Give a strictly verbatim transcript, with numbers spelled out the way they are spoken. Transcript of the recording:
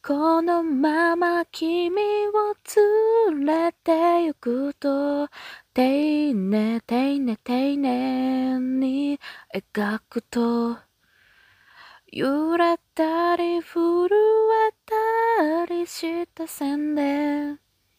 このまま君を連れて行くと丁寧丁寧丁寧に描くと揺れたり震えたりした線で